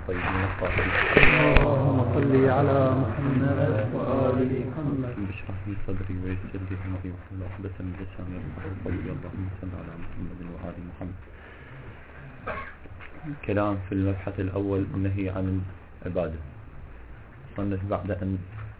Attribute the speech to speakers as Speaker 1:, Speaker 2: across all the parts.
Speaker 1: الطيبين الطاهرين.
Speaker 2: اللهم صل على محمد وآل محمد.
Speaker 1: بشرح لي صدري ويسر لي أمري واحلل عقدة من لساني يفقهوا قولي. اللهم صل على محمد وآل محمد. كلام في المبحث الأول، النهي عن العبادة. صنف بعد أن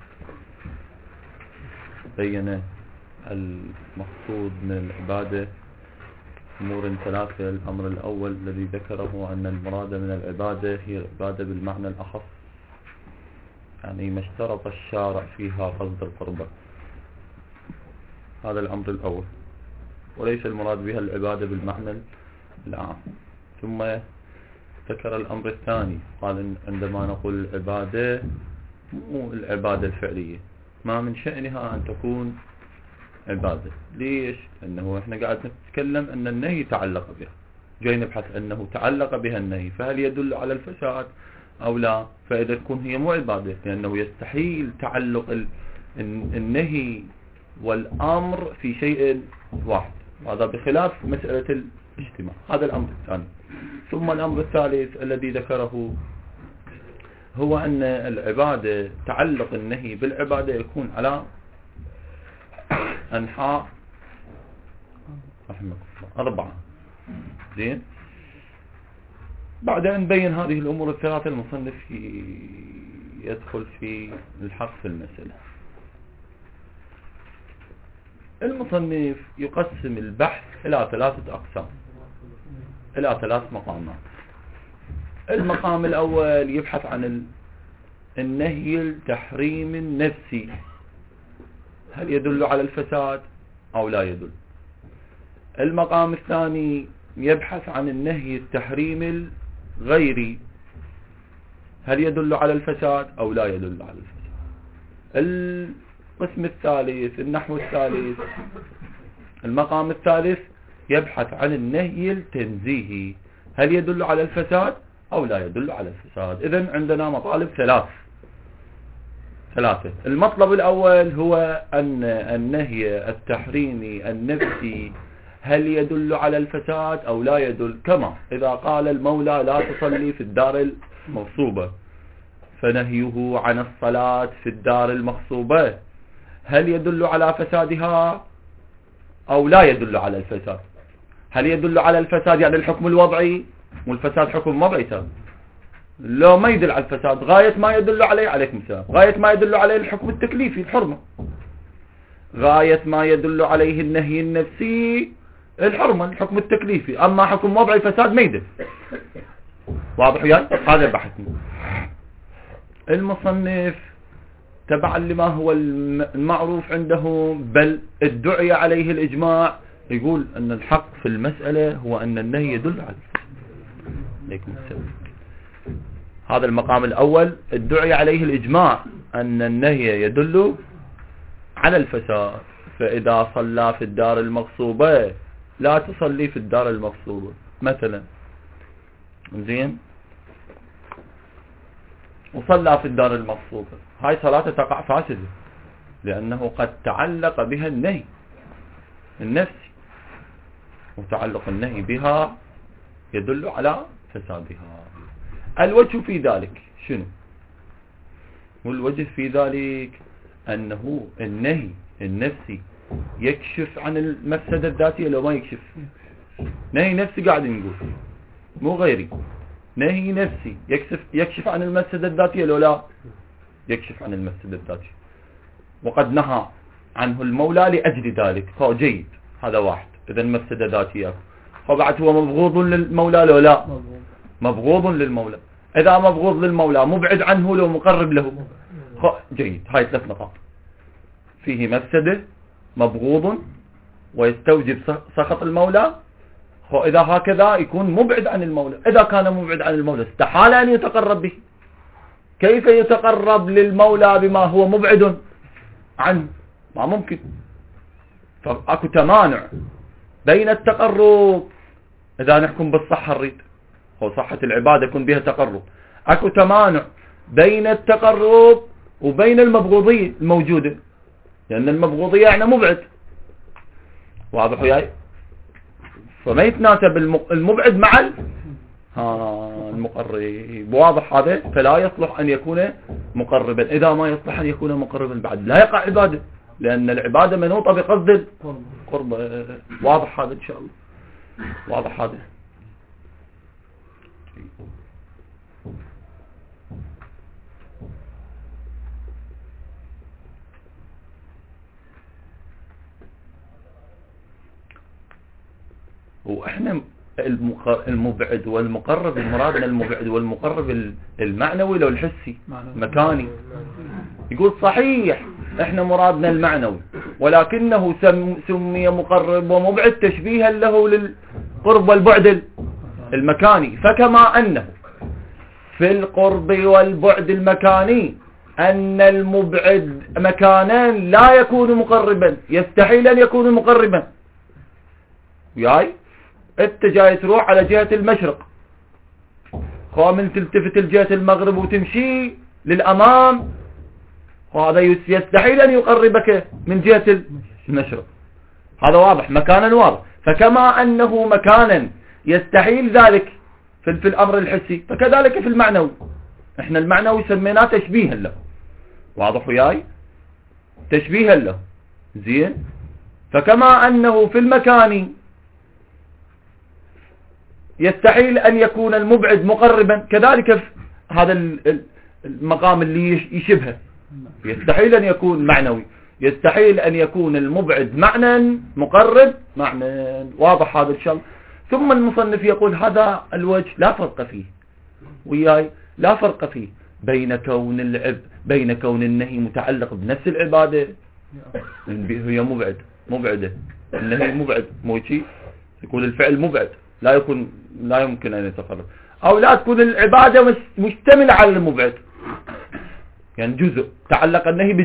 Speaker 1: بين المقصود من العبادة أمور ثلاثة. الأمر الأول الذي ذكره أن المراد من العبادة هي العبادة بالمعنى الأخص، يعني ما اشترط الشارع فيها قصد القربة. هذا الأمر الأول، وليس المراد بها العبادة بالمعنى العام. ثم ذكر الأمر الثاني، قال عندما نقول العبادة مو العبادة الفعلية، ما من شأنها أن تكون عبادة. ليش؟ لأنه إحنا قاعد نتكلم أن النهي تعلق بها، جاي نبحث أنه تعلق بها النهي، فهل يدل على الفساد أو لا؟ فإذا تكون هي مو عبادة، لأنه يستحيل تعلق النهي والأمر في شيء واحد، هذا بخلاف مسألة الاجتماع. هذا الأمر الثاني. ثم الأمر الثالث الذي ذكره هو أن العبادة تعلق النهي بالعبادة يكون على أنحاء رحمك الله 4. زين، بعد أن بين هذه الأمور الثلاثة المصنف يدخل في الحق في المسألة. المصنف يقسم البحث إلى 3 أقسام، إلى 3 مقامات. المقام الأول يبحث عن النهي التحريم النفسي، هل يدل على الفساد أو لا يدل. المقام الثاني يبحث عن النهي التحريم الغيري، هل يدل على الفساد أو لا يدل على الفساد. القسم الثالث، النحو الثالث، المقام الثالث يبحث عن النهي التنزيهي، هل يدل على الفساد أو لا يدل على الفساد. إذن عندنا مطالب 3. المطلب الأول هو أن النهي التحريمي النفسي هل يدل على الفساد أو لا يدل، كما إذا قال المولى لا تصلي في الدار المغصوبة، فنهيه عن الصلاة في الدار المغصوبة هل يدل على فسادها أو لا يدل على الفساد. هل يدل على الفساد يعني الحكم الوضعي، والفساد حكم وضعي تام، لو ما يدل على الفساد غاية ما يدل عليه، عليكم السلام، غاية ما يدل عليه الحكم التكليفي الحرمة، غاية ما يدل عليه النهي النفسي الحرمة الحكم التكليفي، أما حكم وضعي فساد ما يدل. واضح وياي؟ هذا بحثنا. المصنف تبعا لما هو المعروف عنده بل ادعي عليه الإجماع، يقول أن الحق في المسألة هو أن النهي يدل على الفساد. عليكم السلام. هذا المقام الأول ادعي عليه الإجماع أن النهي يدل على الفساد، فإذا صلى في الدار المغصوبة لا تصلي في الدار المغصوبة مثلا، زين، وصلى في الدار المغصوبة، هاي صلاة تقع فاسدة، لأنه قد تعلق بها النهي النفسي، وتعلق النهي بها يدل على فسادها. الوجه في ذلك شنو؟ والوجه في ذلك أنه النهي النفسي يكشف عن المفسدة الذاتية لو ما يكشف. نهي نفسي قاعد نقول مو غيري، نهي نفسي يكشف عن المفسدة الذاتية لو لا يكشف عن المفسدة الذاتية، وقد نهى عنه المولى لأجل ذلك، فهو جيد. هذا واحد، إذا المفسدة ذاتية. فبعد هو مبغوض للمولى لو لا مبغوض للمولى، إذا مبغوض للمولى مبعد عنه لو مقرب له، جيد. هاي 3 نقاط، فيه مفسدة، مبغوض، ويستوجب سخط المولى. إذا هكذا يكون مبعد عن المولى. إذا كان مبعد عن المولى استحال أن يتقرب به. كيف يتقرب للمولى بما هو مبعد عنه؟ ما ممكن. فأكو تمانع بين التقرب، إذا نحكم بالصحة الريد أو صحة العبادة يكون بها تقرب، أكو تمانع بين التقرب وبين المبغوضية الموجودة، لأن المبغوضية يعني مبعد. واضح وياي؟ فما يتناسب المبعد مع المقرب. واضح هذا؟ فلا يصلح أن يكون مقربا. إذا ما يصلح أن يكون مقربا بعد لا يقع عبادة، لأن العبادة منوطة بقصد القرب. واضح هذا إن شاء الله؟ واضح هذا؟ وإحنا المبعد والمقرب، المراد المبعد والمقرب المعنوي لو الحسي مكاني. يقول صحيح احنا مرادنا المعنوي، ولكنه سمي مقرب ومبعد تشبيها له للقرب والبعد المكاني. فكما أنه في القرب والبعد المكاني أن المبعد مكانان لا يكون مقربا، يستحيل أن يكون مقربا. وياي انت جاي تروح على جهة المشرق، من تلتفت لجهة المغرب وتمشي للأمام، وهذا يستحيل أن يقربك من جهة المشرق. هذا واضح، مكانا واضح. فكما أنه مكانا يستحيل ذلك في الأمر الحسي، فكذلك في المعنوي. احنا المعنوي سميناه تشبيها له. واضح وياي؟ تشبيها له. زين. فكما أنه في المكان يستحيل أن يكون المبعد مقربا، كذلك في هذا المقام اللي يشبهه يستحيل أن يكون معنوي، يستحيل أن يكون المبعد معنى مقرب معنى. واضح هذا إن شاء الله؟ ثم المصنف يقول هذا الوجه لا فرق فيه وياي، لا فرق فيه بين كون النهي متعلق بنفس العبادة، هي مبعدة، النهي مبعد موشي، يقول الفعل مبعد لا يمكن أن يتقرب، أو لا تكون العبادة مشتملة على المبعد، يعني جزء، تعلق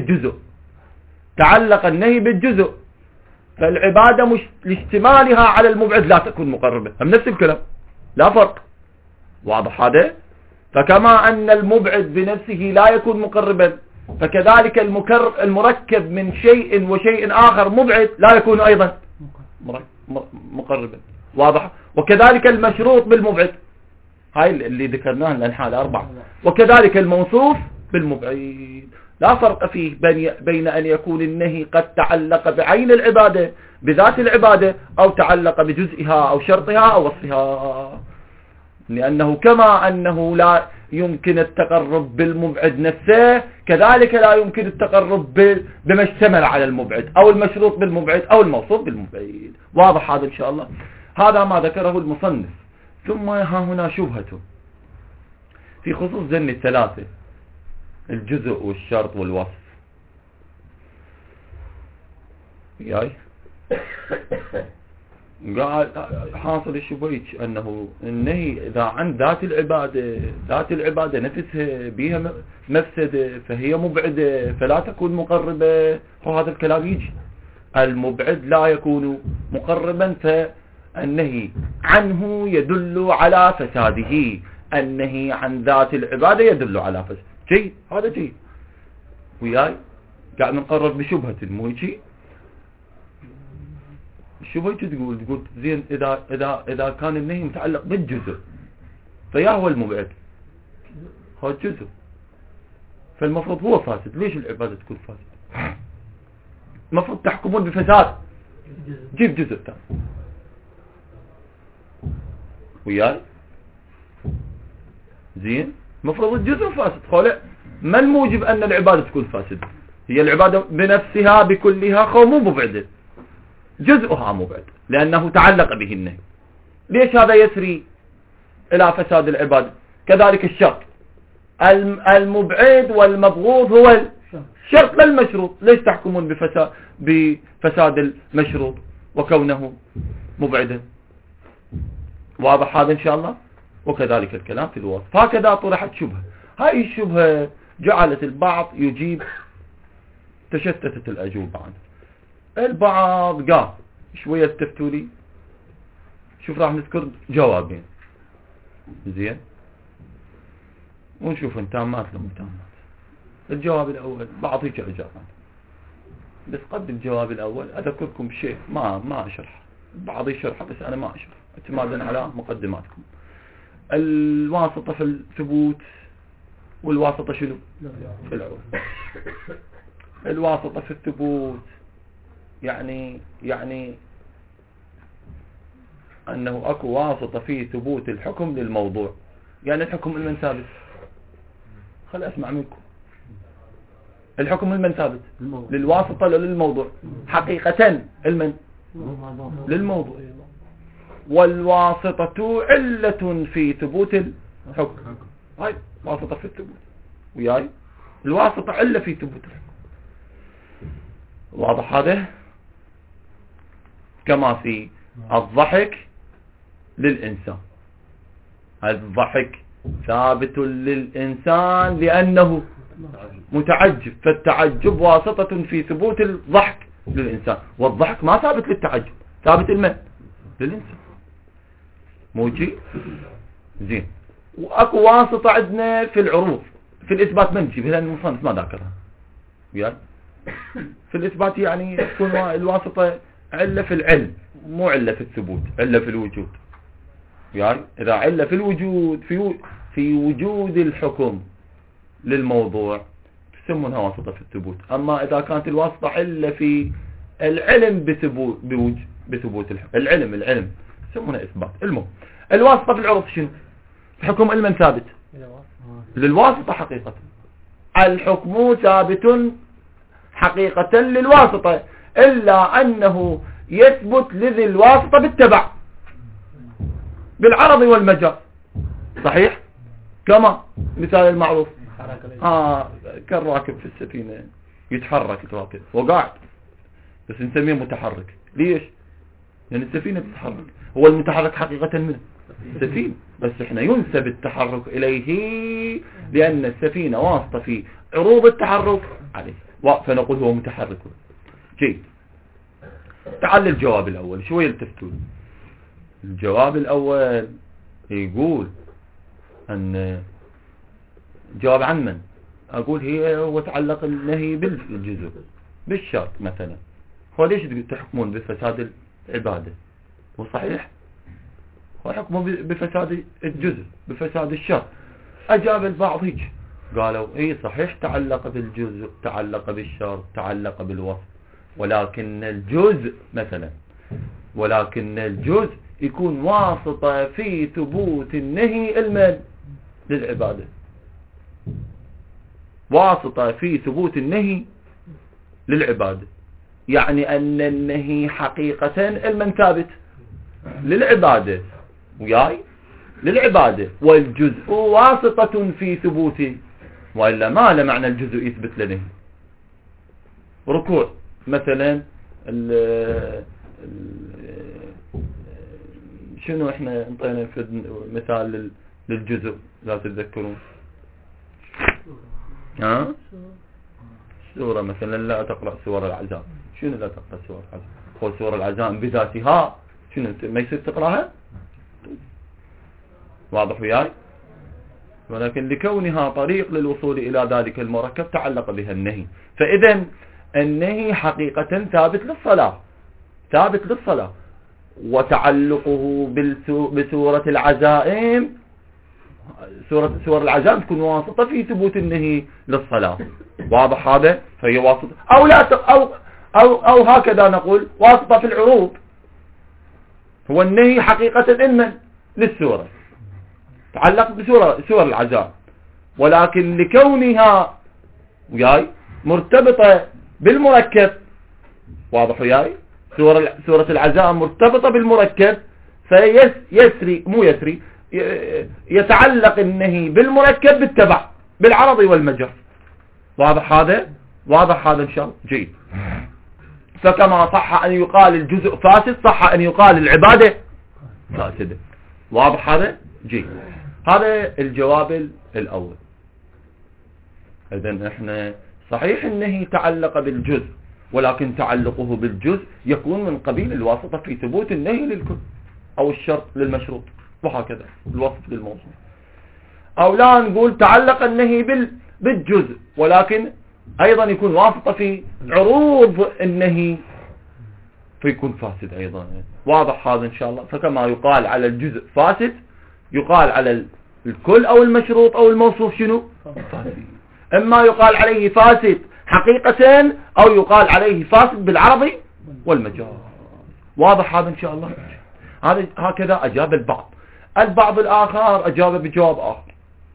Speaker 1: النهي بالجزء، فالعبادة لاشتمالها على المبعد لا تكون مقربة. هم نفس الكلام، لا فرق. واضح هذا؟ فكما أن المبعد بنفسه لا يكون مقربا، فكذلك المركب من شيء وشيء آخر مبعد لا يكون أيضا مقربا. واضح؟ وكذلك المشروط بالمبعد، هاي اللي ذكرناها الأنحاء الأربعة. وكذلك الموصوف بالمبعد. لا فرق فيه بين أن يكون النهي قد تعلق بعين العبادة بذات العبادة، أو تعلق بجزئها أو شرطها أو وصفها، لأنه كما أنه لا يمكن التقرب بالمبعد نفسه، كذلك لا يمكن التقرب بما اشتمل على المبعد، أو المشروط بالمبعد أو الموصوف بالمبعد. واضح هذا إن شاء الله؟ هذا ما ذكره المصنف. ثم ها هنا شبهته في خصوص ذن الثلاثة، الجزء والشرط والوصف. ياي قال حاصل الشبهة أنه النهي إذا عن ذات العبادة نفسها بها مفسدة فهي مبعدة فلا تكون مقربة. وهذا الكلام يجي المبعد لا يكون مقربا، فالنهي عنه يدل على فساده، النهي عن ذات العبادة يدل على فساد. جيد، هذا جيد وياي. قاعد نقرب بشبهة مو هيك؟ الشبهة تقول زين إذا كان النهي متعلق بالجزء فيا هو المبعد هو الجزء، فالمفروض هو فاسد. ليش العبادة تكون فاسد؟ المفروض تحكمون بفساد، جيب جزء ثاني وياي. زين، المفروض الجزء فاسد. خلق ما الموجب أن العبادة تكون فاسدة؟ هي العبادة بنفسها بكلها مو مبعدة، جزءها مبعد لأنه تعلق به النهي. ليش هذا يسري إلى فساد العبادة؟ كذلك الشرط، المبعد والمبغوض هو الشرط لا المشروط. ليش تحكمون بفساد المشروط وكونه مبعدا؟ واضح هذا إن شاء الله؟ وكذلك الكلام في الوصف. هكذا طرحت شبهة. هاي الشبهة جعلت البعض يجيب، تشتتت الأجوبة عنه. البعض قال شوية استفتوا لي، شوف راح نذكر جوابين زين ونشوف ان تامات لو تامات. الجواب الأول بعض هيك إجابات، بس قبل الجواب الأول أذكركم شيء ما أشرح، بعض يشرح بس أنا ما أشرح اعتمادا على مقدماتكم. الواسطة في الثبوت والواسطة شنو في العروض. الواسطة في الثبوت يعني أنه أكو واسطة في ثبوت الحكم للموضوع. يعني الحكم المن ثابت. خل أسمع منكم. الحكم المن ثابت للواسطة للموضوع حقيقة المن للموضوع، والواسطة علة في ثبوت الحكم. هاي واسطة في الثبوت وياي الواسطة علة في ثبوت الحكم. واضح هذا؟ كما في الضحك للإنسان. الضحك ثابت للإنسان لأنه متعجب، فالتعجب واسطة في ثبوت الضحك للإنسان، والضحك ما ثابت للتعجب، ثابت المن للإنسان. موجي زين. وأكو واسطة عندنا في العروض في الإثبات ما نجيب، لأن المصنف ما ذاكرها وياي. في الإثبات يعني تكون الواسطة علة في العلم مو علة في الثبوت، علة في الوجود. يعني إذا علة في الوجود في وجود الحكم للموضوع تسمونها واسطة في الثبوت. أما إذا كانت الواسطة علة في العلم بثبوت الحكم، العلم تسمونها إثبات. المهم الواسطة في العروض شنو؟ الحكم المن ثابت للواسطة حقيقة. الحكم ثابت حقيقة للواسطة، إلا أنه يثبت لذي الواسطة بالتبع بالعرض والمجاز. صحيح؟ كما مثال المعروف كالراكب في السفينة يتحرك الراكب وقاعد، بس نسميه متحرك. ليش؟ لأن السفينة تتحرك. هو المتحرك حقيقة منه السفينة، بس احنا ينسب التحرك إليه لأن السفينة واسطة في عروض التحرك عليه، فنقول هو متحرك. جيد. تعال الجواب الأول شوية التفتون. الجواب الأول يقول أن جواب عن من؟ أقول هو تعلق النهي بالجزء بالشرط مثلا. هو ليش تحكمون بفساد العبادة؟ وصحيح هو حكموا بفساد الجزء بفساد الشرط. أجاب البعض هيك قالوا ايه صحيح تعلق بالجزء، تعلق بالشرط، تعلق بالوصف، ولكن الجزء يكون واسطة في ثبوت النهي المن للعبادة. واسطة في ثبوت النهي للعبادة، يعني أن النهي حقيقة المن ثابت للعبادة وياي للعبادة، والجزء واسطة في ثبوته، وإلا ما له معنى الجزء يثبت لنهي. ركوع مثلا شنو احنا انطينا في مثال للجزء لا تتذكرون؟ سورة مثلا لا تقرأ سور العزاء. شنو لا تقرأ سور العزاء؟ هو سور العزاء بذاتها شنو ما يصير تقرأها؟ واضح وياي؟ ولكن لكونها طريق للوصول إلى ذلك المركب تعلق بها النهي. فإذا النهي حقيقة ثابت للصلاة، وتعلقه بسورة العزائم، سور العزائم تكون واسطة في ثبوت النهي للصلاة. واضح هذا؟ فهي واسطة أو هكذا نقول واسطة في العروض. هو النهي حقيقة إما للسورة تعلق بسور العزائم، ولكن لكونها وياي مرتبطة بالمركب. واضح وياي؟ سورة العزائم مرتبطة بالمركب، يتعلق النهي بالمركب بالتبع بالعرض والمجر. واضح هذا إن شاء الله. جيد. فكما صح أن يقال الجزء فاسد صح أن يقال العبادة فاسدة. واضح هذا؟ جيد. هذا الجواب الأول. إذن احنا صحيح النهي تعلق بالجزء، ولكن تعلقه بالجزء يكون من قبيل الواسطة في ثبوت النهي للكل، أو الشرط للمشروط، وهكذا الوصف للموصوف. أو لا نقول تعلق النهي بالجزء، ولكن أيضا يكون واسطة في عروض النهي فيكون فاسد أيضا. واضح هذا إن شاء الله. فكما يقال على الجزء فاسد يقال على الكل أو المشروط أو الموصوف شنو؟ فاسد. إما يقال عليه فاسد حقيقة أو يقال عليه فاسد بالعربي والمجاز. واضح هذا إن شاء الله؟ هذا هكذا أجاب البعض الآخر أجاب بجواب آخر،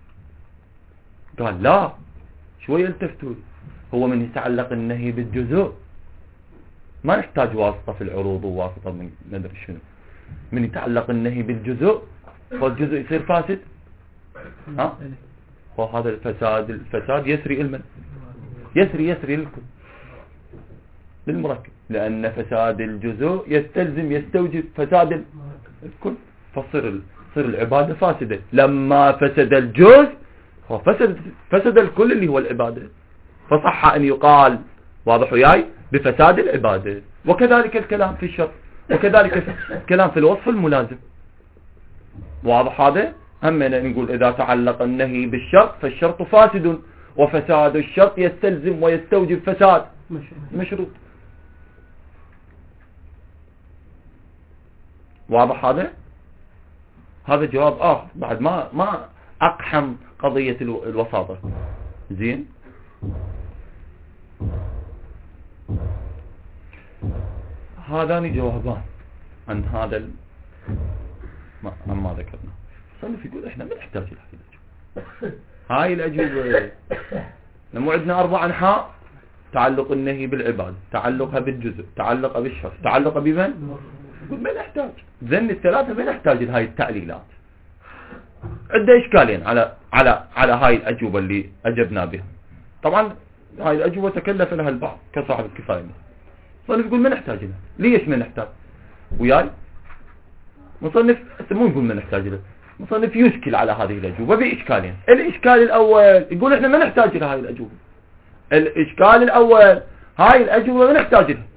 Speaker 1: قال لا شوي التفتوا، هو من يتعلق النهي بالجزء ما نحتاج واسطة في العروض وواسطة من ندري شنو، من يتعلق النهي بالجزء فالجزء يصير فاسد. ها وهذا الفساد يسري المن يسري للكل للمركب، لأن فساد الجزء يستوجب فساد الكل، فصير العبادة فاسدة. لما فسد الجزء فسد الكل اللي هو العبادة، فصح أن يقال واضح وياي بفساد العبادة. وكذلك الكلام في الشرط، وكذلك الكلام في الوصف الملازم. واضح هذا؟ هم نقول إذا تعلق النهي بالشرط فالشرط فاسد، وفساد الشرط يستلزم ويستوجب فساد مشروط. واضح هذا؟ هذا جواب آخر بعد ما أقحم قضية الوساطة. زين، هذان جوابان عن هذا ما ذكرنا. صنف يقول احنا ما نحتاج هاي الأجوبة. لما عندنا 4 أنحاء: تعلق النهي بالعبادة، تعلقها بالجزء، تعلقها بالشرط، تعلقها بمن؟ يقول ما نحتاج. ذن الثلاثة ما نحتاج لهاي التعليلات. عندنا إشكالين على هاي الأجوبة اللي أجبنا بها. طبعا هاي الأجوبة تكلف لها البعض كصاحب الكفاية. مصنف يقول ما نحتاج لها. ليش ما نحتاج؟ وياي مصنف مو يقول ما نحتاج لها، مصنف يشكل على هذه الأجوبة بإشكالين. الإشكال الأول يقول إحنا ما نحتاج لها هاي الأجوبة. الإشكال الأول هاي الأجوبة ما نحتاج لها.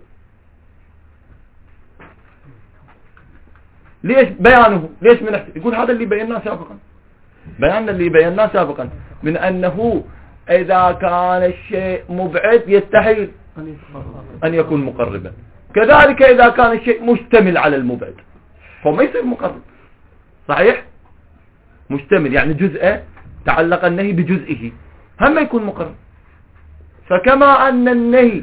Speaker 1: ليش بيانه؟ ليش ما نحتاج؟ يقول هذا اللي بيناه سابقا، بياننا اللي بيناه سابقا من أنه إذا كان الشيء مبعد يستحيل أن يكون مقربا، كذلك إذا كان الشيء مشتمل على المبعد فما يصير مقرب. صحيح؟ مشتمل يعني جزء تعلق النهي بجزئه هم يكون مقرب. فكما أن النهي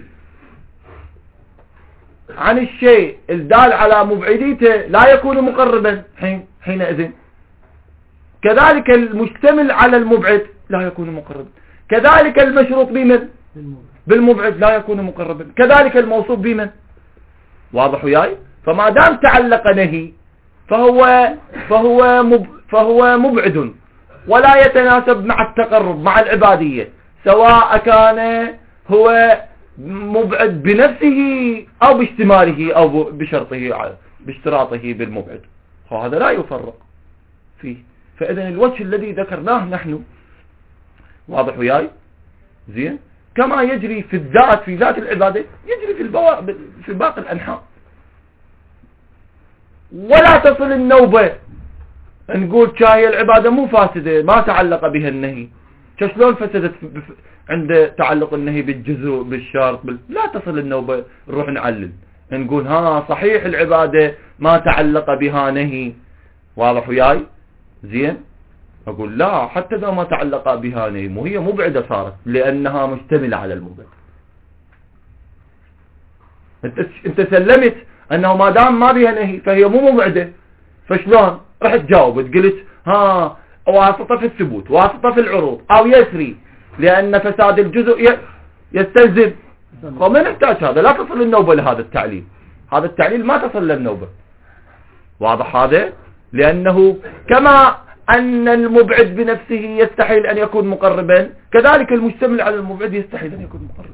Speaker 1: عن الشيء الدال على مبعديته لا يكون مقربا حينئذ، كذلك المشتمل على المبعد لا يكون مقربا، كذلك المشروط بمن؟ بالمبعد لا يكون مقربا، كذلك الموصوف بمن؟ واضح وياي؟ فما دام تعلق نهي فهو مبعد ولا يتناسب مع التقرب مع العبادية، سواء كان هو مبعد بنفسه أو باشتماله أو بشرطه باشتراطه بالمبعد، فهذا لا يفرق فيه. فإذن الوجه الذي ذكرناه نحن واضح وياي؟ زين، كما يجري في الذات في ذات العبادة يجري في باقي الأنحاء. ولا تصل النوبة نقول شاهي العبادة مو فاسدة ما تعلق بها النهي، شلون فسدت عند تعلق النهي بالجزء بالشرط لا تصل النوبة نروح نعلل نقول ها صحيح العبادة ما تعلق بها نهي. واضح وياي؟ زين، أقول لا حتى إذا ما تعلق بها نهي وهي مبعدة صارت لأنها مشتملة على المبعد. انت سلمت أنه ما دام ما بها نهي فهي مو مبعدة، فشلون رحت جاوبت قلت ها واسطة في الثبوت واسطة في العروض أو يسري لأن فساد الجزء يستلزم، فما نحتاج هذا، لا تصل النوبة لهذا التعليل، هذا التعليل ما تصل للنوبة. واضح هذا؟ لأنه كما أن المبعد بنفسه يستحيل أن يكون مقربا كذلك المشتمل على المبعد يستحيل أن يكون مقربا.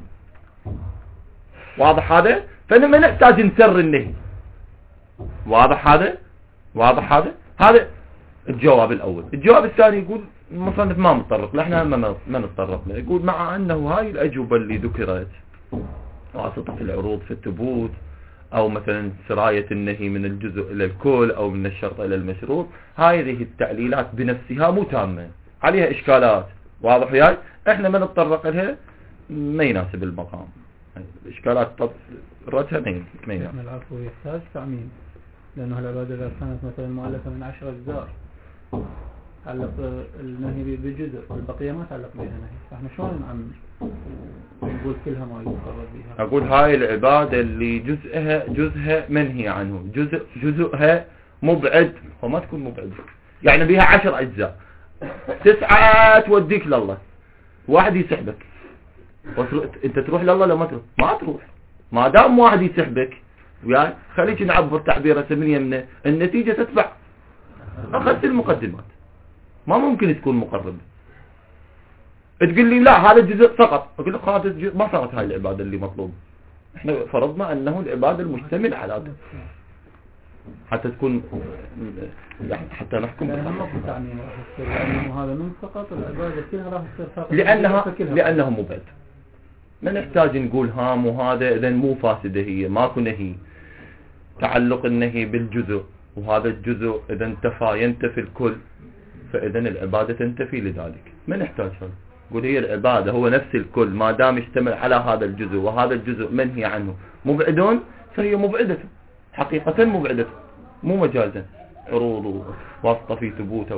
Speaker 1: واضح هذا؟ فلما نحتاج نسر النهي. واضح هذا؟ واضح هذا؟ هذا الجواب الأول. الجواب الثاني يقول المصنف ما متطرق له، احنا ما نتطرق له. يقول مع أنه هاي الأجوبة اللي ذكرت واسطة في العروض في الثبوت أو مثلا سراية النهي من الجزء إلى الكل أو من الشرط إلى المشروط، هذه التعليلات بنفسها مو تامة، عليها إشكالات. واضح وياي؟ احنا ما نتطرق لها، ما يناسب المقام. الإشكالات رتها ما يناسب.
Speaker 2: العفو يحتاج تعميم، لأنه العبادة إذا كانت مثلا مؤلفة من 10 أجزاء تعلق النهي بجزء والبقية ما تعلق بها نهي، فاحنا شلون عم نقول كلها ما يتقرب بها؟
Speaker 1: أقول هاي العبادة اللي جزءها منهي عنه، جزءها مبعد وما تكون مبعد، يعني بها 10 أجزاء، 9 توديك لله، واحد يسحبك انت تروح لله لو ما تروح، ما دام واحد يسحبك وياي خليك نعبر تعبير سمية من النتيجة تتبع. أخذت المقدمات ما ممكن تكون مقربة. تقول لي لا هذا الجزء سقط، أقول لك هذا الجزء ما صارت هاي العبادة اللي مطلوب. احنا فرضنا أنه العبادة المشتمل على هذا حتى تكون يعني حتى نحكم
Speaker 2: لأنه هذا من سقط العبادة كلها راح تصير ساقط
Speaker 1: لأنه مبعد. ما نحتاج نقول هام وهذا إذن مو فاسدة، هي ماكو نهي، تعلق النهي بالجزء، وهذا الجزء إذا انتفى ينتفي الكل، فإذن العبادة تنتفي لذلك. ما نحتاج هذا، قول هي العبادة هو نفس الكل ما دام يشتمل على هذا الجزء وهذا الجزء منهي عنه مبعدون، فهي مبعدة حقيقة، مبعدة مو مجازا عروض واسطة في ثبوته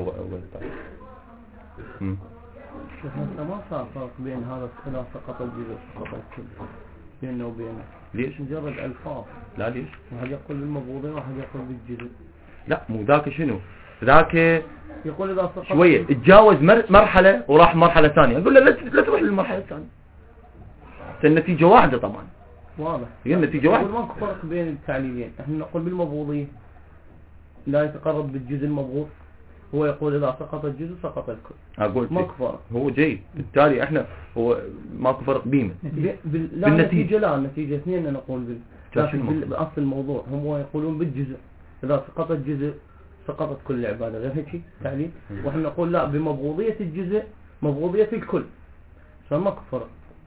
Speaker 2: شوف ما صار فرق بين هذا الخلاف سقط الجزء سقط الكل بينه وبينه.
Speaker 1: ليش؟
Speaker 2: مجرد ألفاظ.
Speaker 1: لا ليش؟
Speaker 2: واحد يقول بالمبغوضين واحد يقول بالجزء.
Speaker 1: لا مو ذاك، شنو ذاك؟
Speaker 2: يقول إذا سقط
Speaker 1: شوية تجاوز مرحلة وراح مرحلة ثانية، أقول له لا تروح للمرحلة الثانية، النتيجة واحدة طبعا.
Speaker 2: واضح.
Speaker 1: هي النتيجة واحدة.
Speaker 2: ما فرق بين التعليلين، احنا نقول بالمبغوضين لا يتقرب بالجزء المبغوض، هو يقول إذا سقط الجزء سقط الكل.
Speaker 1: أقول
Speaker 2: ماكو فرق.
Speaker 1: هو جيد، بالتالي احنا هو ماكو فرق بيمة
Speaker 2: بالنتيجة. لا النتيجة اثنين نقول بأصل الموضوع هم يقولون بالجزء، إذا سقط الجزء سقطت كل العبادة، غير هيك تعليل. وإحنا نقول لا بمبغوضية الجزء مبغوضية الكل، فماكو فرق.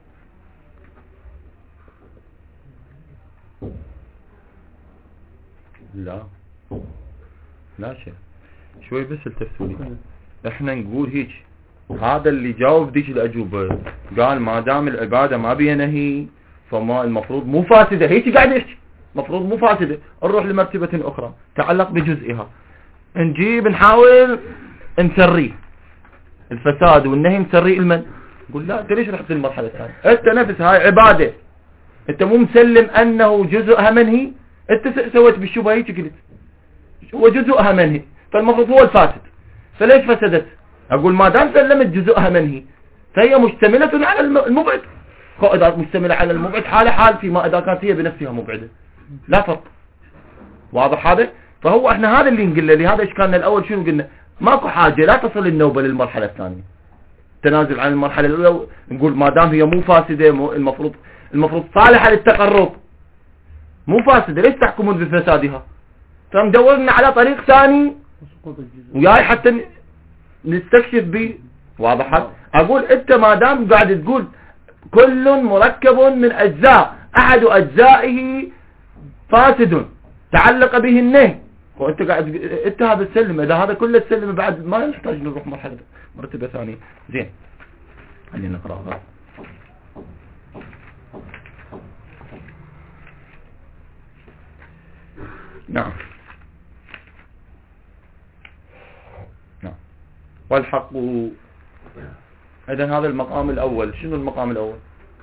Speaker 1: لا شيء شوي بس التفسير. احنا نقول هيك، هذا اللي جاوب ديك الأجوبة قال ما دام العبادة ما بيها نهي فما المفروض مو فاسدة، هيك قاعد يحكي مفروض مو فاسدة. نروح لمرتبة أخرى تعلق بجزئها، نجيب نحاول نسريه الفساد والنهي، نسريه المن. نقول لا انت ليش رحت للمرحلة الثانية؟ انت نفس هاي عبادة، انت مو مسلم انه جزءها منهي، انت سويت بالشبهة هيك قلت هو جزءها منهي فالمفروض هو الفاسد، فليش فسدت؟ اقول ما دام سلمت جزءها منهي فهي مشتملة على المبعد، إذا مشتملة على المبعد حال فيما إذا كانت هي بنفسها مبعدة، لا فرق. واضح هذا؟ فهو احنا هذا اللي نقول له، لهذا اشكالنا الاول شنو قلنا؟ ماكو حاجة لا تصل النوبة للمرحلة الثانية، تنازل عن المرحلة الاولى، نقول ما دام هي مو فاسدة المفروض صالحة للتقرب، مو فاسدة ليش تحكمون بفسادها؟ فمدورنا على طريق ثاني وياي حتى نستكشف به. واضح؟ اقول انت ما دام قاعد تقول كل مركب من اجزاء، احد اجزائه فاسد تعلق به النهي، وانت قاعد انت هذا السلم، اذا هذا كله السلم بعد ما نحتاج نروح مرتبة ثانية. زين خلينا نقرأها. نعم والحق. إذن هذا المقام الأول. شنو المقام الأول؟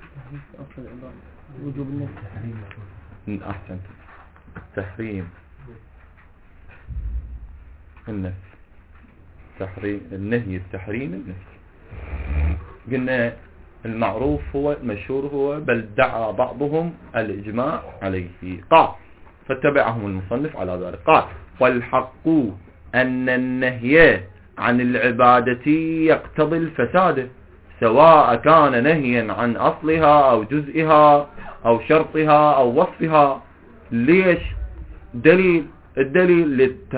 Speaker 2: وجوب النهي.
Speaker 1: أحسنت، تحريم النهي، تحريم النهي، التحريم النهي. قلنا المعروف هو المشهور هو بل دعا بعضهم الإجماع عليه. قال فاتبعهم المصنف على ذلك، قال والحق أن النهي عن العبادة يقتضي الفساد، سواء كان نهيا عن أصلها أو جزئها أو شرطها أو وصفها. ليش؟ الدليل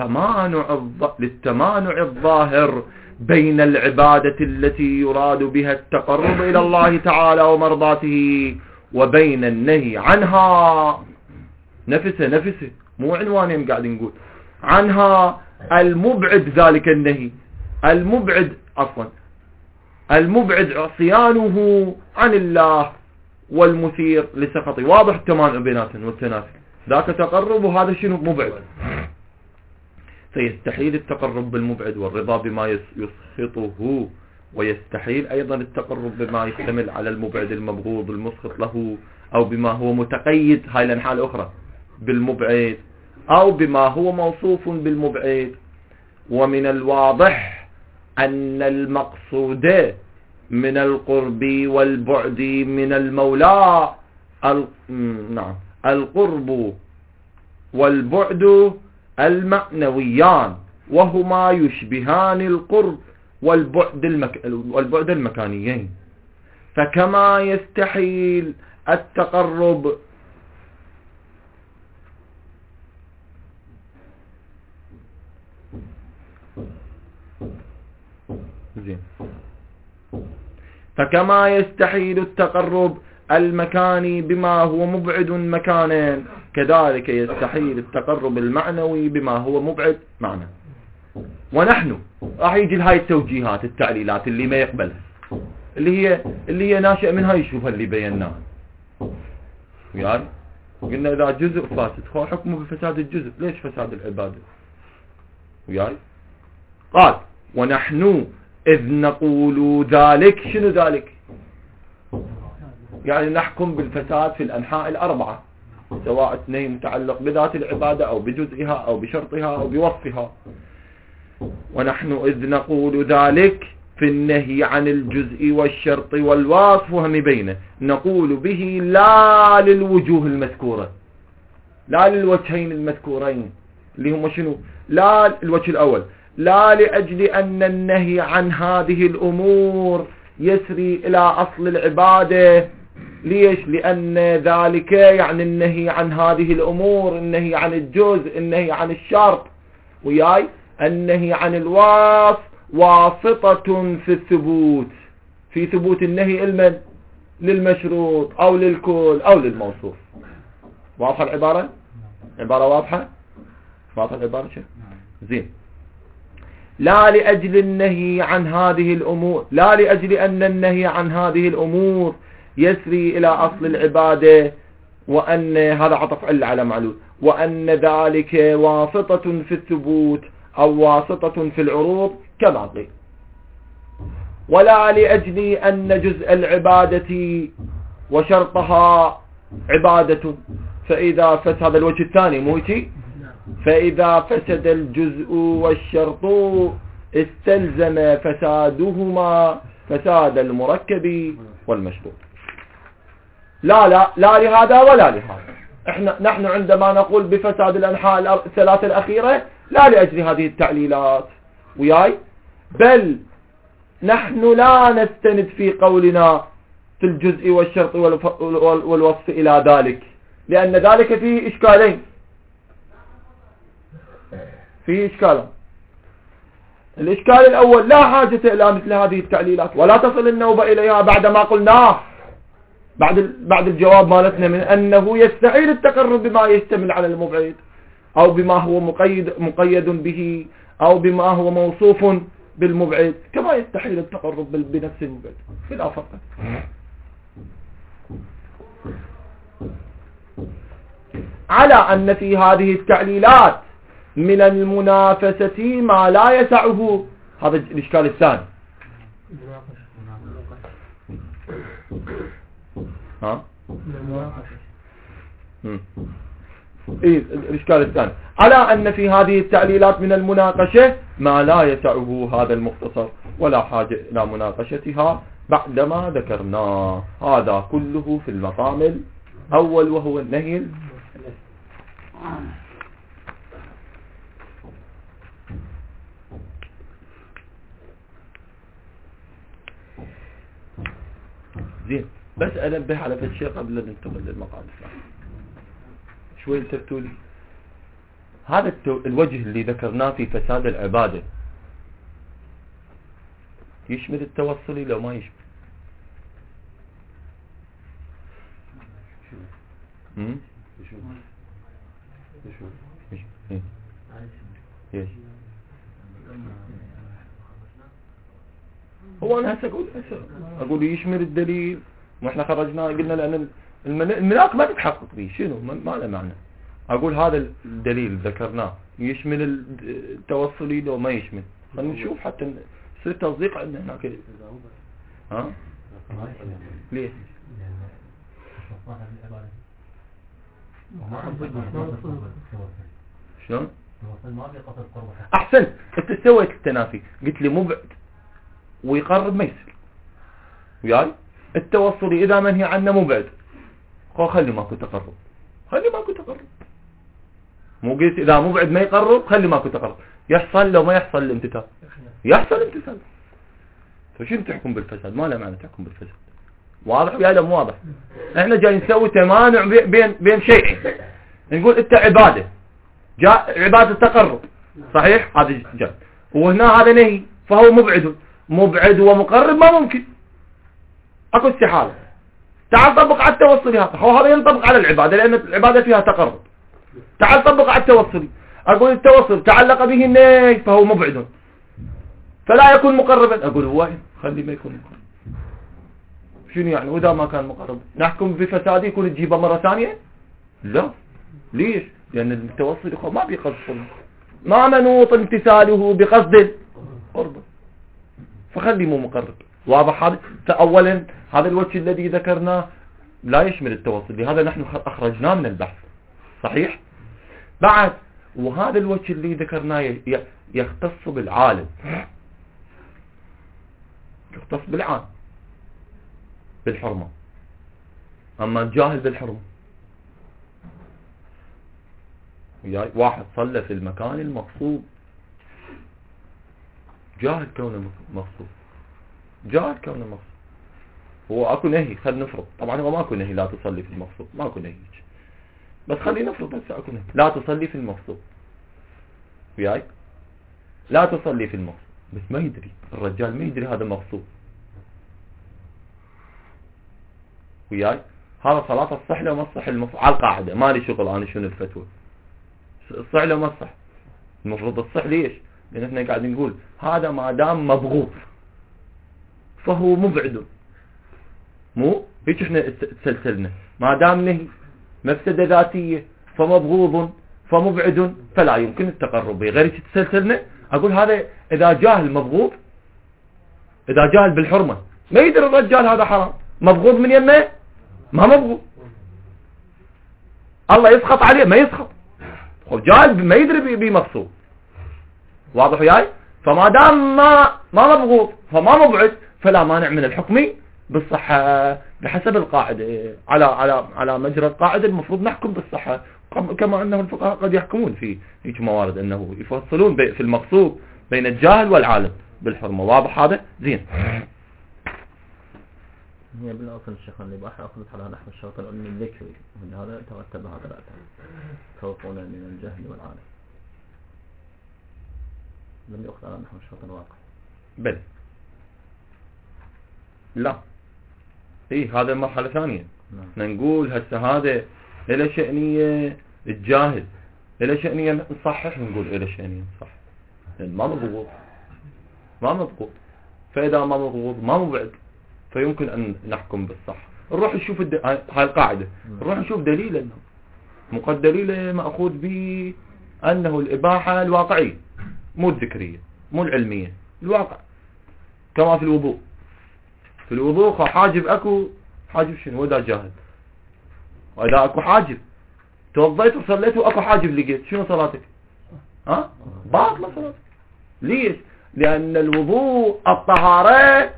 Speaker 1: للتمانع الظاهر بين العبادة التي يراد بها التقرب إلى الله تعالى ومرضاته وبين النهي عنها. نفسه مو عنوانين قاعد نقول عنها، المبعد ذلك النهي، المبعد عصيانه عن الله والمثير لسخطه. واضح التمانع بيناتهم والتنافي، ذاك تقرب وهذا شنو؟ مبعد. فيستحيل التقرب بالمبعد والرضا بما يسخطه، ويستحيل أيضا التقرب بما يشتمل على المبعد المبغوض المسخط له، أو بما هو متقيد، هاي الأنحاء الأخرى، بالمبعد، أو بما هو موصوف بالمبعد. ومن الواضح أن المقصود من القرب والبعد من المولى القرب والبعد المعنويان، وهما يشبهان القرب والبعد المكانيين. فكما يستحيل التقرب فكما يستحيل التقرب المكاني بما هو مبعد مكانا، كذلك يستحيل التقرب المعنوي بما هو مبعد معنى. ونحن راح يجي هاي التوجيهات التعليلات اللي ما يقبلها، اللي هي ناشئة من هاي الشبهة اللي بيناها. يعني قلنا إذا جزء فاسد هو حكمه بفساد الجزء، ليش فساد العبادة؟ يعني قال ونحن إذ نقول ذلك. شنو ذلك؟ يعني نحكم بالفساد في الأنحاء الأربعة، سواء اثنين متعلق بذات العبادة أو بجزئها أو بشرطها أو بوصفها. ونحن إذ نقول ذلك في النهي عن الجزء والشرط والوصف، وهم بينه نقول به لا للوجوه المذكورة، لا للوجهين المذكورين اللي هم شنو؟ لا الوجه الأول، لا لأجل أن النهي عن هذه الأمور يسري إلى أصل العبادة. ليش؟ لأن ذلك يعني النهي عن هذه الأمور، النهي عن الجزء، النهي عن الشرط، وياي النهي عن الوصف واسطة في الثبوت، في ثبوت النهي للمشروط أو للكل أو للموصوف. واضحة العبارة؟ عبارة واضحة؟ واضحة العبارة شيء؟ زين. لا لأجل النهي عن هذه الأمور، لا لأجل أن النهي عن هذه الأمور يسري إلى أصل العبادة، وأن هذا عطف على معلول، وأن ذلك واسطة في الثبوت أو واسطة في العروض كما قيل. ولا لأجل أن جزء العبادة وشرطها عبادة، فإذا فسد هذا الوجه الثاني موتي، فإذا فسد الجزء والشرط استلزم فسادهما فساد المركب والمشروط. لا لهذا ولا لهذا. نحن عندما نقول بفساد الأنحاء الثلاثة الأخيرة لا لأجل هذه التعليلات وياي، بل نحن لا نستند في قولنا في الجزء والشرط والوصف إلى ذلك، لأن ذلك فيه إشكالين، فيه إشكال. الإشكال الأول لا حاجة إلى مثل هذه التعليلات، ولا تصل النوبة إليها بعد ما قلناه، بعد الجواب مالتنا من أنه يستحيل التقرب بما يشتمل على المبعد، أو بما هو مقيد به، أو بما هو موصوف بالمبعد، كما يستحيل التقرب بنفس المبعد، بلا فرق. على أن في هذه التعليلات من المنافسة ما لا يسعه. هذا الإشكال الثاني. الإشكال الثاني على أن في هذه التعليلات من المناقشة ما لا يسعه هذا المختصر، ولا حاجة إلى مناقشتها بعدما ذكرناه. هذا كله في المقام الأول وهو النهي. زين، بس أنبه على الشيء قبل أن ننتقل للمقام الثاني. شوي انتبهوا لي. هذا الوجه اللي ذكرناه في فساد العبادة يشمل التوصلي لو ما يشمل؟ هو أنا هسه أقول يشمل الدليل، وإحنا خرجنا قلنا لأن الملاك ما تتحقق به، شنو ما له معنى. أقول هذا الدليل ذكرناه يشمل التوصلي لو ما يشمل؟ خلينا نشوف حتى يصير تصديق عندنا هناك. ها ليه؟ شلون؟ احسن انت سويت التنافي، قلت لي مبعد ويقرب ما يصير وياي. التوصلي اذا منهي عنه مبعد، خلي ماكو تقرب، خلي ماكو تقرب. مو قلت اذا مبعد ما يقرب خلي ماكو تقرب. يحصل لو ما يحصل الامتثال، يحصل امتثال. فشو تحكم بالفساد؟ ما له معنى تحكم بالفساد. واضح ويا مو واضح؟ احنا جاي نسوي تمانع بين شيئين. نقول انت عباده، جاء عباده تقرب صحيح، هذا جاء، وهنا هذا نهي فهو مبعد ومقرب ما ممكن، اكو استحاله. تعال طبق على التوصلي، هذا ينطبق على العباده لان العباده فيها تقرب. تعال طبق على التوصلي، اقول التوصل تعلق به النهي فهو مبعد فلا يكون مقربا، اقول هو خلي ما يكون مقرب. شنو يعني؟ واذا ما كان مقرب نحكم بفساده يكون تجيبه مره ثانيه؟ لا. ليش؟ لان التوصل ما بقصد، ما منوط امتثاله بقصد القرب، فخلي مو مقرب. واضح هذا؟ فاولا هذا الوجه الذي ذكرناه لا يشمل التوصل، لهذا نحن اخرجناه من البحث صحيح. بعد وهذا الوجه اللي ذكرناه يختص بالعالم، يختص بالعالم بالحرمة، اما الجاهل بالحرمة. واحد صلى في المكان المقصود، جاهل كونه مقصود، جاهل كونه مقصود. هو اكو نهي، خلينا نفرض، طبعا هو ماكو نهي لا تصلي في المقصود، ماكو نهي، بس خلينا نفرض هسه اكو نهي لا تصلي في المقصود وياي، لا تصلي في المقصود، بس ما يدري الرجال، ما يدري هذا مقصود وياي. هذا صلاة الصح لو ما تصح على القاعدة، ما لي شغل انا شنو الفتوى، الصح لو ما تصح. المفروض الصح. ليش؟ لان احنا قاعدين نقول هذا ما دام مبغوض فهو مبعد، مو هيك احنا تسلسلنا، ما دام نهي مفسدة ذاتية فمبغوض فمبعد فلا يمكن التقرب به، غير تسلسلنا. اقول هذا اذا جاهل مبغوض، اذا جاهل بالحرمة ما يدري الرجال هذا حرام، مبغوض من يمه ما مبغوض، الله يسخط عليه ما يسخط، جاهل ما يدري بمقصود. واضح وياي؟ فما دام ما مبغوض فما مبعد فلا مانع من الحكم بالصحة بحسب القاعدة. على مجرى القاعدة المفروض نحكم بالصحة، كما أنه الفقهاء قد يحكمون في هيك موارد أنه يفصلون في المقصود بين الجاهل والعالم بالحرمة. واضح هذا؟ زين.
Speaker 2: هي بالأصل الشيخ الإباحة أخذت على نحو الشرط العلمي الذكري، ومن هذا ترتب هذا الأثر توقعنا من الجهل والعالم، لم يأخذ على نحو الشرط الواقع.
Speaker 1: بل لا، ايه هذا مرحلة ثانية. نقول هسه هذا إلى شأنية الجاهل، إلى شأنية نصحح، نقول إلى شأنية نصحح، يعني ما مضبوط، فإذا ما مضبوط ما مبعد فيمكن أن نحكم بالصح. نروح نشوف هاي القاعدة، نروح نشوف دليل أنه مقد دليل مأخوذ به أنه الإباحة الواقعية مو الذكرية مو العلمية، الواقع. كما في الوضوء، في الوضوء حاجب اكو، حاجب شنو؟ اذا جاهل، واذا اكو حاجب توضيت وصليت واكو حاجب لقيت، شنو صلاتك؟ باطلة صلاتك. ليش؟ لان الوضوء الطهارة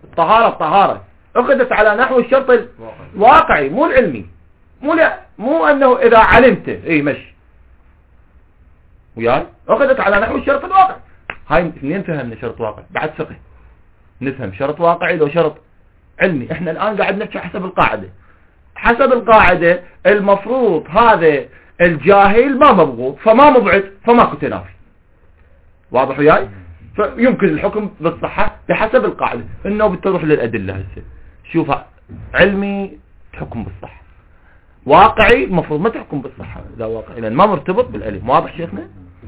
Speaker 1: اخذت على نحو الشرط الواقعي مو العلمي، مو انه اذا علمت مشي وياي، اخذت على نحو الشرط الواقعي. هاي اثنين فهمنا شرط واقعي بعد فقه، نفهم شرط واقعي لو شرط علمي. احنا الان قاعد نحكي حسب القاعدة. حسب القاعدة المفروض هذا الجاهل ما مبغوض فما مبعد فماكو تنافي. واضح وياي؟ فيمكن الحكم بالصحة بحسب القاعدة، انه بتروح للأدلة هسه. شوفها علمي تحكم بالصحة، واقعي المفروض ما تحكم بالصحة اذا واقعي لان ما مرتبط بالعلم. واضح شيخنا؟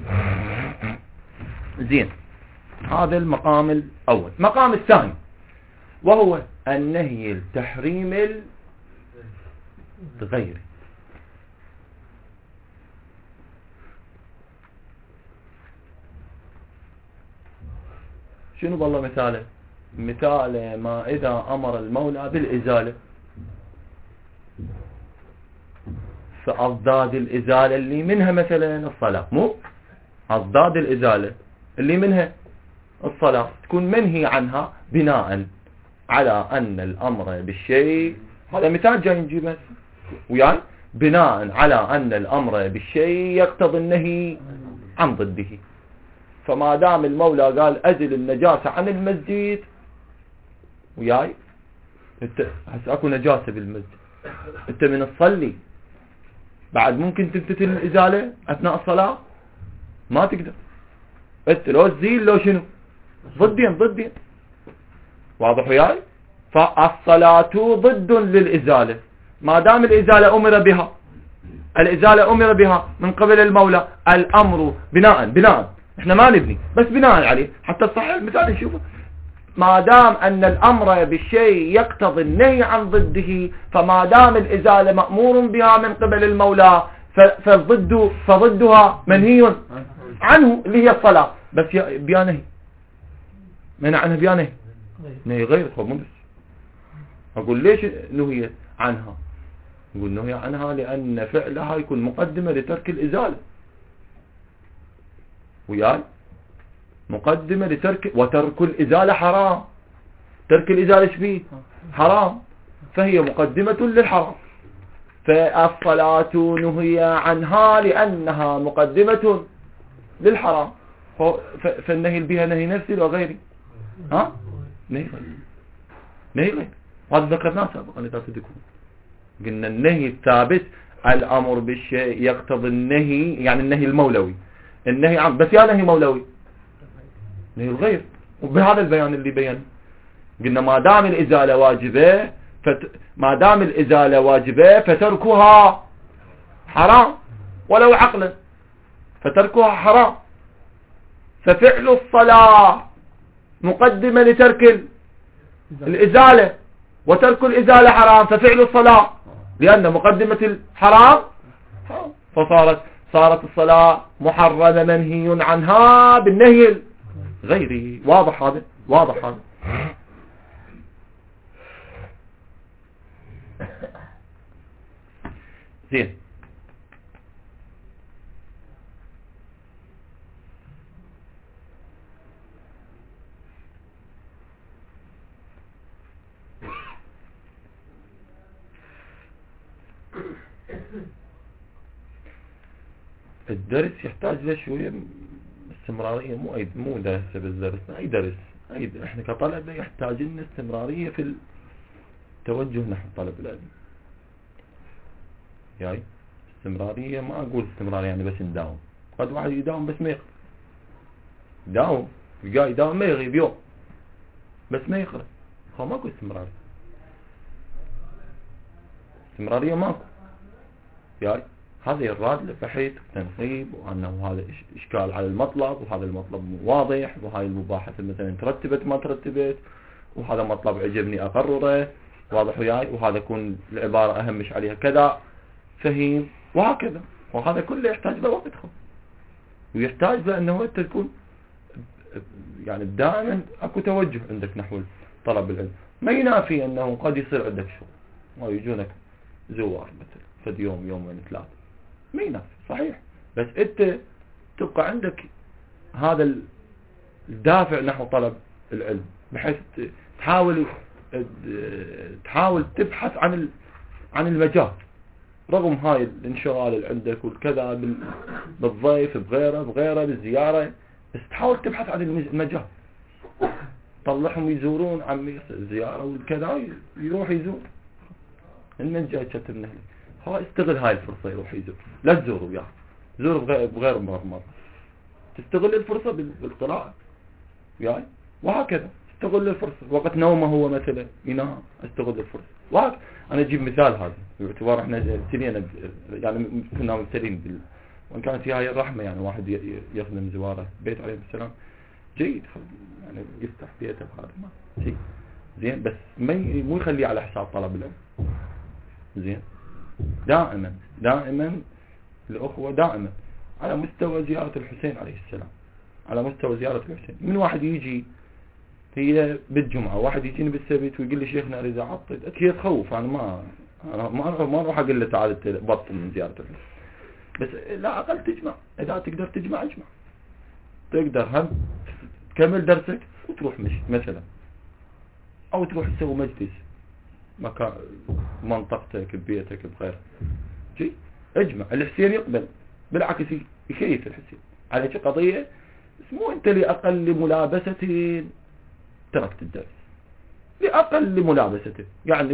Speaker 1: زين. هذا المقام الأول. المقام الثاني وهو النهي التحريم الغيري. شنو بالله مثاله؟ مثاله ما إذا أمر المولى بالإزالة فأضداد الإزالة اللي منها مثلا الصلاة، مو أضداد الإزالة اللي منها الصلاة تكون منهي عنها بناء على أن الأمر بالشيء، هذا مثال جاي نجيبه وياي، بناء على أن الأمر بالشيء يقتضي النهي عن ضده. فما دام المولى قال أزل النجاسة عن المسجد وياي، انت هسه اكو نجاسة بالمسجد، انت من تصلي بعد ممكن تمتثل الإزالة أثناء الصلاة؟ ما تقدر، انت لو تزيل لو شنو ضدين واضح وياي. فالصلاة ضد للإزالة، ما دام الإزالة أمر بها، الإزالة أمر بها من قبل المولى، الأمر بناء احنا ما نبني بس بناء عليه حتى الصحيح المثال نشوفه، ما دام أن الأمر بالشيء يقتضي النهي عن ضده، فما دام الإزالة مأمور بها من قبل المولى فضدها منهي عنه اللي هي الصلاة، بس بيا نهي، منع عنها بيا نهي غير. طب مو بس أقول ليش نهيت عنها؟ نقول نهي عنها لأن فعلها يكون مقدمة لترك الإزالة وياي، مقدمة لترك، وترك الإزالة حرام، ترك الإزالة شبيه حرام، فهي مقدمة للحرام. فالصلاة نهي عنها لأنها مقدمة للحرام، فالنهي بها نهي نفسي وغيري، نهي غير. هذا ذكرناه سابقا إذا تذكرون، قلنا النهي الثابت الأمر بالشيء يقتضي النهي، يعني النهي المولوي، النهي عن بس يا نهي مولوي نهي الغير. وبهذا البيان اللي بيان قلنا ما دام الإزالة واجبة فتركها حرام ولو عقلا، فتركها حرام. ففعل الصلاة مقدمة لترك الإزالة، وترك الإزالة حرام، ففعل الصلاة لأن مقدمة الحرام صارت الصلاة محرمة منهي عنها بالنهي غيره. واضح هذا؟ زين. الدرس يحتاج له شوية استمرارية، مو درس بالدرس، أي درس احنا كطلبة يحتاج لنا استمرارية في التوجه نحو طلب العلم. يعني استمرارية، ما أقول استمرارية يعني بس نداوم، قد واحد يداوم بس ما يقرأ، يداوم ما يغيب يوم بس ما يقرأ، هو ماكو استمرارية ماكو. يعني هذا يراد لبحث وتنقيب، وأنه هذا إشكال على المطلب، وهذا المطلب واضح، وهاي المباحث مثلا ترتبت ما ترتبت، وهذا مطلب عجبني أقرره، واضح وياي، وهذا يكون العبارة أهمش عليها كذا، فهيم، وهكذا. وهذا كله يحتاج له وقت، ويحتاج بأنه أنت تكون يعني دائما أكو توجه عندك نحو طلب العلم. ما ينافي أنه قد يصير عندك شغل ويجونك زوار مثلا فد يوم يومين ثلاثة، ما ينافي صحيح، بس أنت تبقى عندك هذا الدافع نحو طلب العلم، بحيث تحاول تبحث عن المجال رغم هاي الانشغال اللي عندك والكذا بالضيف بغيره بالزيارة، بس تحاول تبحث عن المجال. طلعهم يزورون عمي الزيارة والكذا، يروح يزور من جاي شتم نهلي، هو استغل هاي الفرصة يروح يزور، لا تزور وياه، زور بغير مرة تستغل الفرصة بالقراءة يعني، وهكذا استغل الفرصة. وقت نومه هو مثلا ينام، استغل الفرصة، وهكذا. أنا أجيب مثال هذا باعتبار إحنا ابتلينا يعني كنا مبتلين وإن كانت هي الرحمة، يعني واحد يخدم زواره بيت عليه السلام جيد، يعني يفتح بيته بهذا ما شيء زين، بس مو يخليه على حساب طلب العلم. زين، دائما الأخوة دائما على مستوى زيارة الحسين عليه السلام، على مستوى زيارة الحسين. من واحد يجي هي بالجمعة واحد يجيني بالسبت ويقول لي شيخنا اريد اعطل، هي تخوف. انا ما اروح اقول له تعال بطل من زيارة الحج، بس لا اقل تجمع، اذا تقدر تجمع اجمع، تقدر هم تكمل درسك وتروح مشي مثلا، او تروح تسوي مجلس مكان منطقتك ببيتك بغيره، جي اجمع. الحسين يقبل بالعكس يكيف الحسين عليك قضية، بس مو انت لأقل ملابسة تركت الدرس، لأقل ملابسة. يعني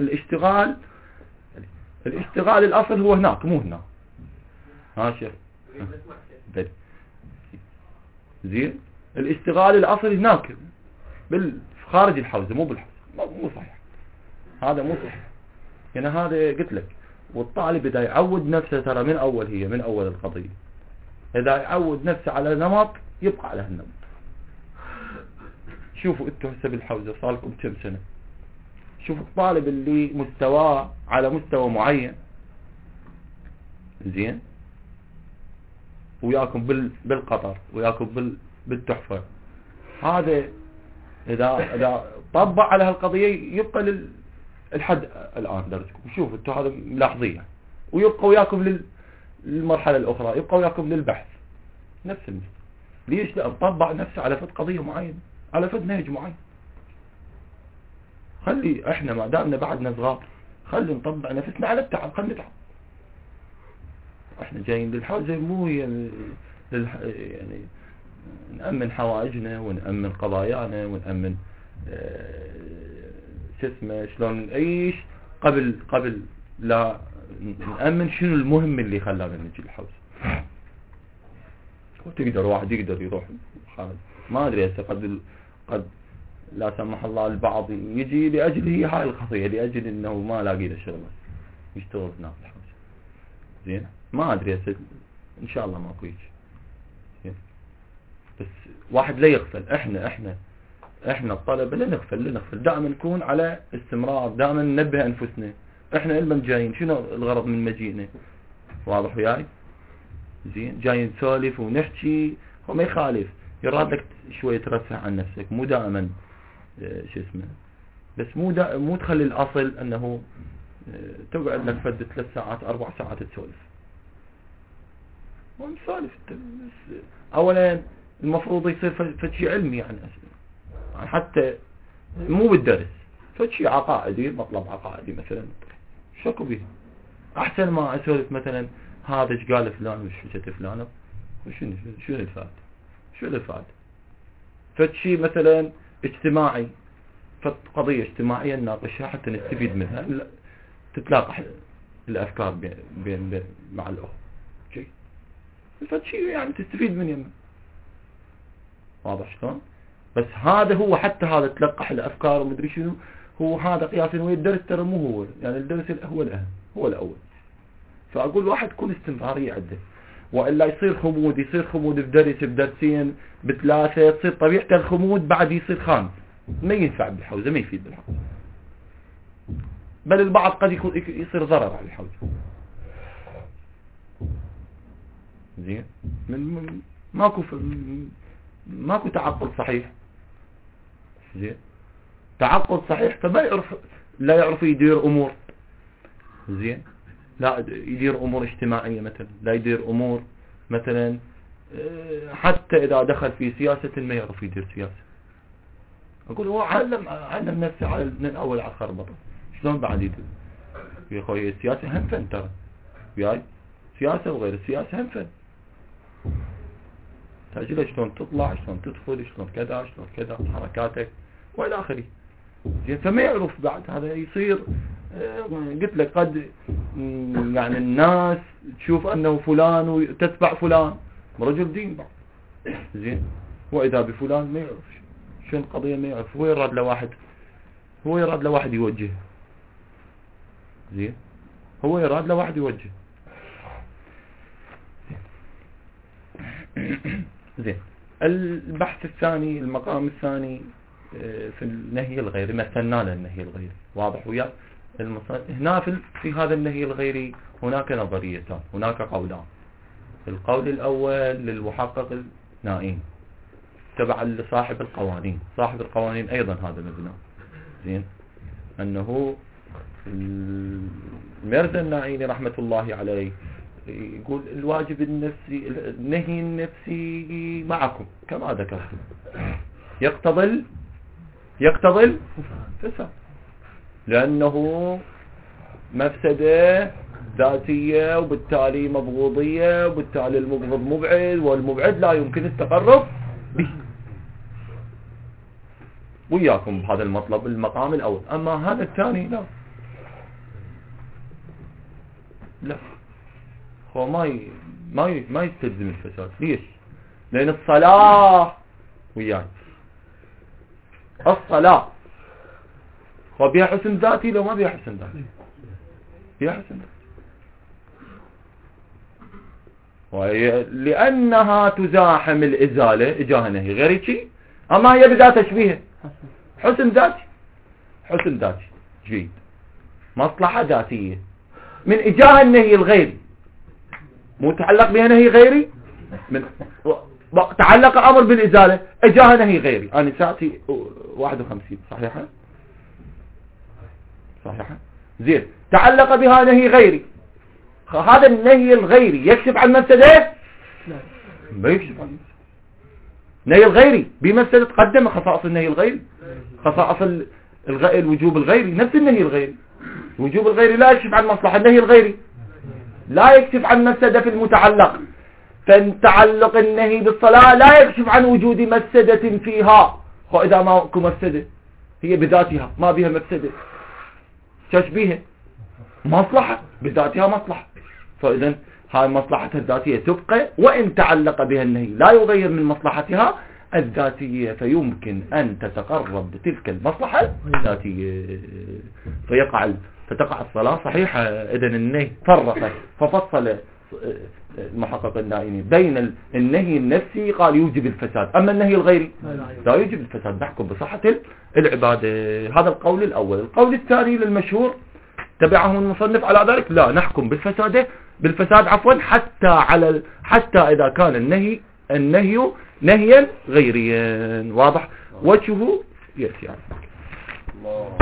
Speaker 1: الاشتغال الأصل هو هناك مو هنا. ها شيخ زين، الاشتغال الأصل هناك خارج الحوزة مو بالحوزة، مو صحيح، هذا مو صحيح. يعني هذا قلت لك، والطالب إذا يعود نفسه ترى من أول القضية، إذا يعود نفسه على نمط يبقى على هالنمط. شوفوا انتوا هسه بالحوزة صار لكم كم سنة، شوفوا الطالب اللي مستواه على مستوى معين زين، وياكم بالقطر وياكم بالتحفة، هذا إذا طبق على هالقضية يبقى الحد الآن درسكم. شوفوا انتوا هذا ملاحظية، ويبقى وياكم للمرحلة الأخرى، يبقى وياكم للبحث نفس المستوى. ليش؟ لا نطبق نفسه على فد قضية معينة، على فد نهج معين. خلي احنا ما دامنا بعدنا صغار خلي نطبق نفسنا على التعب، خلي نتعب. احنا جايين للحوزة مو يعني نأمن حوائجنا ونأمن قضايانا ونأمن اسمه شلون نعيش قبل لا نأمن شنو المهم اللي خلانا نجي الحوزة. وتقدر واحد يقدر يروح خالد ما ادري هسه قد لا سمح الله البعض يجي لاجل هي هاي القضيه، لاجل انه ما لاقي له شغل يشتغل هناك الحوزه. زين ما ادري هسه ان شاء الله ماكو يجي. زين بس واحد لا يغفل، احنا الطلبه لا نغفل دائما نكون على استمرار، دائما ننبه انفسنا احنا لمن جايين، شنو الغرض من مجيئنا. واضح وياي؟ زين جاي نسولف ونحكي وما يخالف، يراد لك شوية ترفع عن نفسك، مو دائما شو اسمه، بس مو تخلي الأصل أنه تقعد لك فد 3 ساعات 4 ساعات تسولف. ونسولف أولا المفروض يصير فد شيء علمي، يعني حتى مو بالدرس، فد شيء عقائدي، مطلب عقائدي مثلا شكو به، أحسن ما أسولف مثلا هذا ايش قال فلان وش حكت فلان، شنو الفائدة. فشي مثلا اجتماعي، فقضية اجتماعية نناقشها حتى نستفيد منها، تتلاقح الأفكار بين مع الأخوة، شيء فشي يعني تستفيد من يمه. واضح شلون؟ بس هذا هو، حتى هذا تلقح الأفكار ومدري شنو، هو هذا قياسا ويا الدرس ترى مو هو، يعني الدرس هو الأهم، هو الأول. فأقول واحد تكون استمرارية عنده، وإلا يصير خمود بدرس بدرسين ب3، تصير طبيعة الخمود بعد يصير خامس، ما ينفع بالحوزة، ما يفيد بالحوزة، بل البعض قد يصير ضرر على الحوزة. زين ماكو تعقل صحيح. زين تعقل صحيح فما لا يعرف يدير أمور. زين لا يدير أمور اجتماعية مثلا، لا يدير أمور مثلا حتى إذا دخل في سياسة ما يعرف يدير سياسة. أقول هو علم نفسه من الأول على الخربطة، شلون بعد يدير يا أخوي؟ السياسة هم فن ترى، وياي سياسة وغير السياسة هم فن، تأجيله شلون تطلع، شلون تدخل، شلون كذا حركاتك وإلى آخره. زين فما يعرف بعد هذا يصير قلت لك قد يعني الناس تشوف أنه فلان وتتبع فلان رجل دين بعض. زين وإذا بفلان ما يعرف شو القضية، ما يعرف، هو يراد لواحد يوجه. زين هو يراد لواحد يوجه. زين البحث الثاني، المقام الثاني في النهي الغيري، مثلنا له النهي الغيري. واضح وياك؟ هنا في هذا النهي الغيري هناك نظريتان، هناك قولان. القول الأول للمحقق النائين، تبعا لصاحب القوانين. صاحب القوانين أيضا هذا مبنى زين، أنه الميرزا الناعيني رحمة الله عليه يقول الواجب النفسي النهي النفسي معكم كما ذكرتم يقتضي الفساد، لأنه مفسدة ذاتية وبالتالي مبغوضية، وبالتالي المبغض مبعد، والمبعد لا يمكن التقرب به. وياكم بهذا المطلب المقام الأول. أما هذا الثاني لا هو ما يستلزم الفساد. ليش؟ لأن الصلاة وياي الصلاة هو بها حسن ذاتي لو ما بها حسن ذاتي؟ بها حسن ذاتي، لأنها تزاحم الإزالة إجاها نهي غير شيء. أما هي بذات تشبيه حسن ذاتي جيد، مصلحة ذاتية من إجاها النهي الغيري، متعلق بها نهي غيري، من تعلق أمر بالإزالة إجاها نهي غيري. أنا ساعتي 51 صحيحة زين، تعلق بها نهي غيري، هذا النهي الغيري يكشف عن مفسده؟ ما يكشف عن مفسده. النهي الغيري بمفسده تقدم خصائص النهي الغيري، خصائص الوجوب الغيري نفس النهي الغيري. الوجوب الغيري لا يكشف عن مصلحة، النهي الغيري لا يكشف عن مفسده في المتعلق. فتعلق النهي بالصلاة لا يكشف عن وجود مفسدة فيها. إذا ما اكو مفسدة هي بذاتها ما بها مفسدة، تشبيها مصلحة بذاتها مصلحة، فإذا هاي مصلحتها الذاتية تبقى، وإن تعلق بها النهي لا يغير من مصلحتها الذاتية، فيمكن أن تتقرب بتلك المصلحة الذاتية فتقع الصلاة صحيحة. إذن النهي فرق ففصل المحقق النائني بين النهي النفسي قال يوجب الفساد، أما النهي الغيري لا يوجب الفساد، نحكم بصحة العبادة. هذا القول الأول. القول الثاني للمشهور تبعه المصنف على ذلك، لا نحكم بالفساد حتى إذا كان النهي نهيا غيريا. واضح وجهه يأتي يعني.